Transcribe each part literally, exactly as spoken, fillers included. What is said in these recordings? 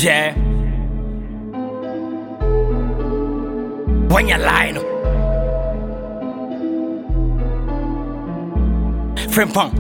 Yeah. When you're lying. Frimpong.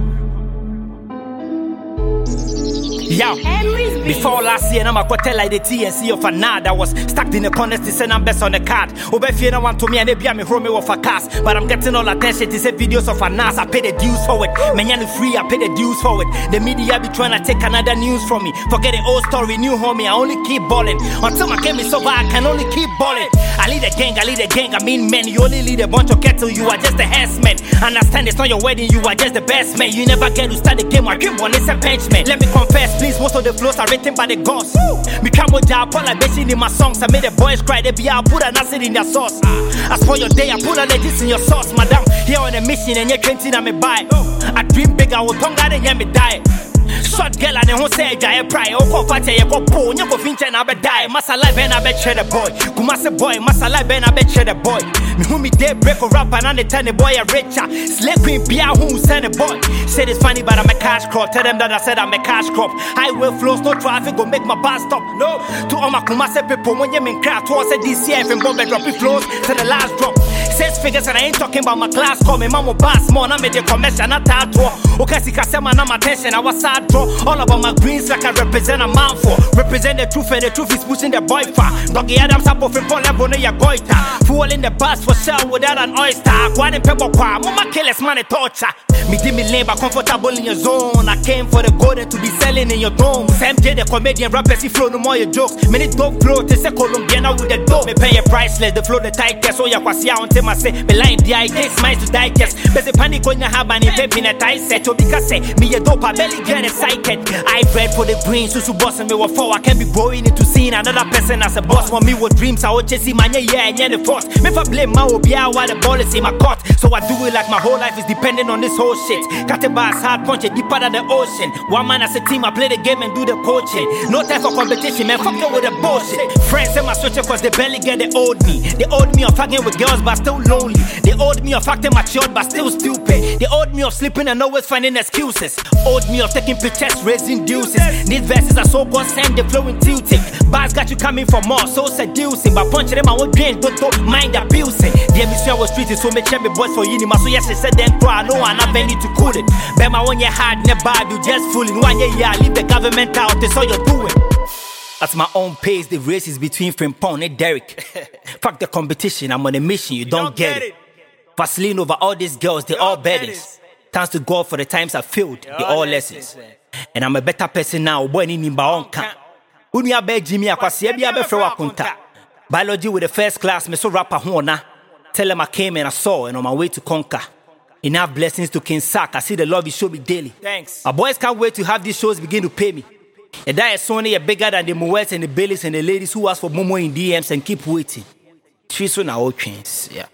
Yo, before last year, I'm a quarter like the T N C of a nod. I was stuck in the corner to send I'm best on the card. Over fear, no one to me and they be a me home of a cast. But I'm getting all attention to say videos of a N A S. I pay the dues for it. Menyan free, I pay the dues for it. The media be trying to take another news from me. Forget the old story, new homie, I only keep balling. Until my game is over, I can only keep balling. I lead a gang, I lead a gang, I mean men. You only lead a bunch of cattle, you are just a herdsman. Understand it's not your wedding, you are just the best man. You never get to start the game, I dream one, it's a bench man. Let me confess, please, most of the flows are written by the gods. Me come with job, all I mention in my songs. I made the boys cry, they be out, put an acid in their sauce. As for your day, I put an edges in your sauce, madam. Here on a mission and you're twenty, I'm a buy. I dream big, I will tongue out and me die. Short girl and who say I pry. Oh, go party, you go bone, you go finch and I be die. Massa life and I bet share the boy. Kumasa boy, massa life and I bet share the boy. Me who me day break a rap and I turn the boy a richer. Slay queen be a who send a boy. Said it's funny, but I'm a cash crop. Tell them that I said I'm a cash crop. Highway flows, no traffic, go make my bus stop. No, to all my Kumasa people, when you mean crap, to us at D C F and bomb and drop it flows to the last drop. Six figures and I ain't talking about my class call. Me mama boss more, I made the commercial, not that tour. Okay, see, cause I'm my attention, I was sad draw. All about my greens like I represent a man for. Represent the truth and the truth is pushing the boy far. Doggy Adams up of a phone level near your goiter. Full in the bus for sure without an oyster. One in pepper qua, mama killers money torture. Me did me lane but comfortable in your zone. I came for the golden to be selling in your dome. Sam J the comedian rappers, he flow no more your jokes. Many dope flow, they say Colombian with the dope. Me pay a priceless, the flow the tightest. So ya kwasia until I say, me line the ideas, minds to digest. But the panic on your have an event in a tight set. So because say, me a dope, I belly get excited. I bred for the green, so to boss and me were four. I can be growing into seeing another person as a boss. For me with dreams, I will chase my yeah and yeah the force. Me for blame my obia while the ball is in my court. So I do it like my whole life is dependent on this whole shit. Got a bass hard punch it deeper than the ocean. One man as a team, I play the game and do the coaching. No time for competition, man, fuck it with the bullshit. Friends in my switcher cause they barely get they owed me. They owed me of fucking with girls but still lonely. They owed me of acting matured but still stupid. They owed me of sleeping and always finding excuses. Owed me of taking pictures, raising deuces. These verses are so concerned, they flowing tilting. Bars got you coming for more, so seducing. But punching them, I won't drink, don't, don't mind abusing. The mission was treated, so make sure me boys for you. So yes, I said then cry, no one, I need to cool it. Bema when you're hard, never you just fooling. One year, yeah, leave the government out, that's all you're doing. At my own pace, the race is between Frimpong and Derek. Fuck the competition, I'm on a mission, you, you don't, don't get, get it. it. Vaseline over all these girls, they all beddings. Thanks to God for the times I failed, they all lessons. And I'm a better person now, boy, in Nimbaonka. Uni abe Jimmy akwasi ebi abe frewa kunta. Biology with the first class, me so rapper huona. Tell them I came and I saw and on my way to conquer. Enough blessings to King Sack, I see the love you show me daily. Thanks. Our boys can't wait to have these shows begin to pay me. And that is Sony are bigger than the Moets and the Baileys and the ladies who ask for Momo in D Ms and keep waiting. Three so now all trains, yeah.